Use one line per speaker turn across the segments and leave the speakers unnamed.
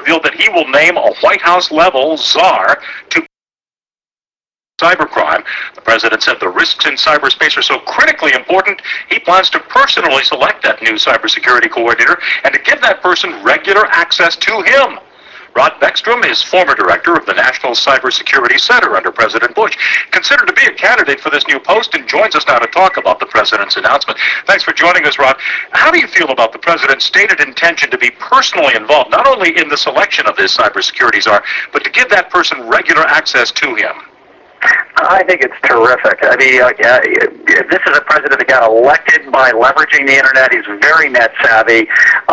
revealed that he will name a White House-level czar to cybercrime. The president said the risks in cyberspace are so critically important, he plans to personally select that new cybersecurity coordinator and to give that person regular access to him. Rod Beckstrom is former director of the National Cybersecurity Center under President Bush, considered to be a candidate for this new post, and joins us now to talk about the president's announcement. Thanks for joining us, Rod. How do you feel about the president's stated intention to be personally involved, not only in the selection of this cybersecurity czar, but to give that person regular access to him?
I think it's terrific. I mean, this is a president that got elected by leveraging the internet. He's very net savvy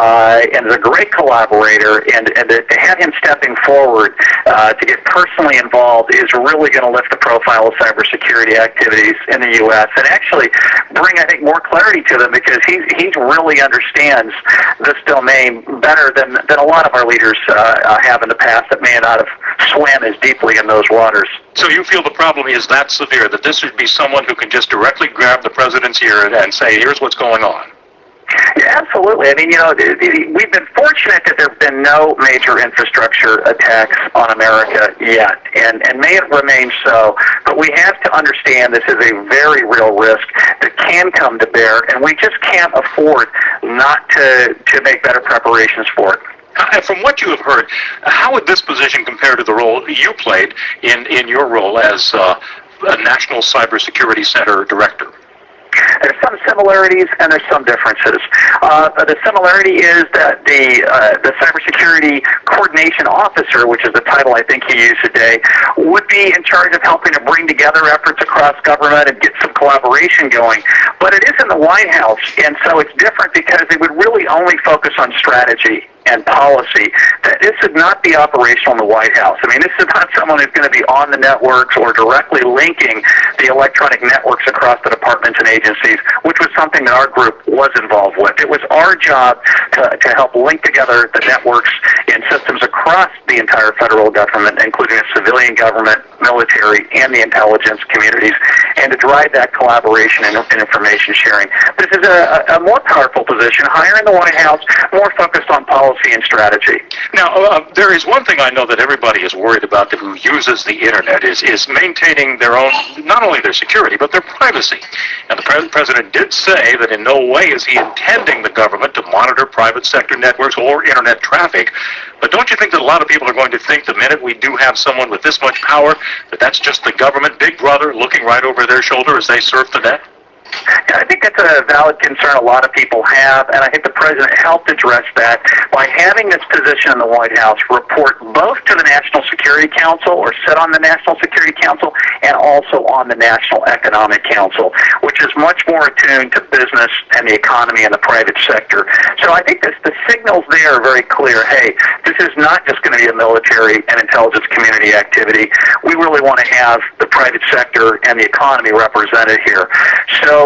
and is a great collaborator. And to have him stepping forward to get personally involved is really going to lift the profile of cybersecurity activities in the U.S. and actually bring, I think, more clarity to them, because he really understands this domain better than a lot of our leaders have in the past that may not have swam as deeply in those waters.
So you feel the problem is that severe, that this should be someone who can just directly grab the president's ear and say, here's what's going on?
Yeah, absolutely. I mean, we've been fortunate that there have been no major infrastructure attacks on America yet, and may it remain so. But we have to understand this is a very real risk that can come to bear, and we just can't afford not to make better preparations for it.
From what you have heard, how would this position compare to the role you played in your role as a National Cybersecurity Center director?
There's some similarities and there's some differences. The similarity is that the cybersecurity coordination officer, which is the title I think he used today, would be in charge of helping to bring together efforts across government and get some collaboration going. But it is in the White House, and so it's different because it would really only focus on strategy and policy. This would not be operational in the White House. I mean, this is not someone who's going to be on the networks or directly linking the electronic networks across the departments and agencies, which was something that our group was involved with. It was our job to help link together the networks and systems across the entire federal government, including the civilian government, military, and the intelligence communities, and to drive that collaboration and information sharing. This is a more powerful position, higher in the White House, more focused on policy and strategy.
Now, there is one thing I know that everybody is worried about who uses the internet is maintaining their own, not only their security, but their privacy. And the president did say that in no way is he intending the government to monitor private sector networks or internet traffic. But don't you think that a lot of people are going to think the minute we do have someone with this much power, that that's just the government, Big Brother, looking right over their shoulder as they surf the net?
Yeah, I think that's a valid concern a lot of people have, and I think the president helped address that by having this position in the White House report both to the National Security Council, or sit on the National Security Council, and also on the National Economic Council, which is much more attuned to business and the economy and the private sector. So I think the signals there are very clear. Hey, this is not just going to be a military and intelligence community activity. We really want to have the private sector and the economy represented here. So,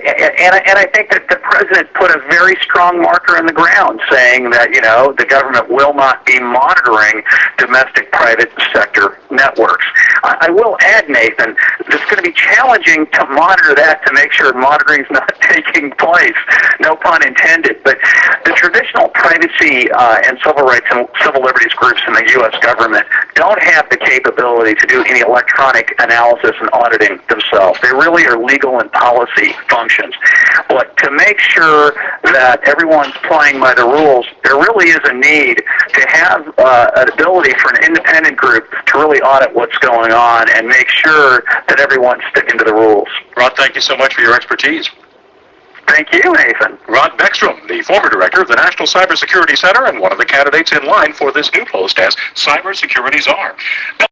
and I think that the president put a very strong marker in the ground, saying that, you know, the government will not be monitoring domestic private sector networks. I will add, Nathan, it's going to be challenging to monitor that, to make sure monitoring is not taking place. No pun intended. But the traditional privacy and civil rights and civil liberties groups in the U.S. government don't have the capability to do any electronic analysis and auditing themselves. They really are legal and policy functions. But to make sure that everyone's playing by the rules, there really is a need to have an ability for an independent group to really audit what's going on and make sure that everyone's sticking to the rules.
Rod, thank you so much for your expertise.
Thank you, Nathan.
Rod Beckstrom, the former director of the National Cybersecurity Center and one of the candidates in line for this new post as Cybersecurity Czar.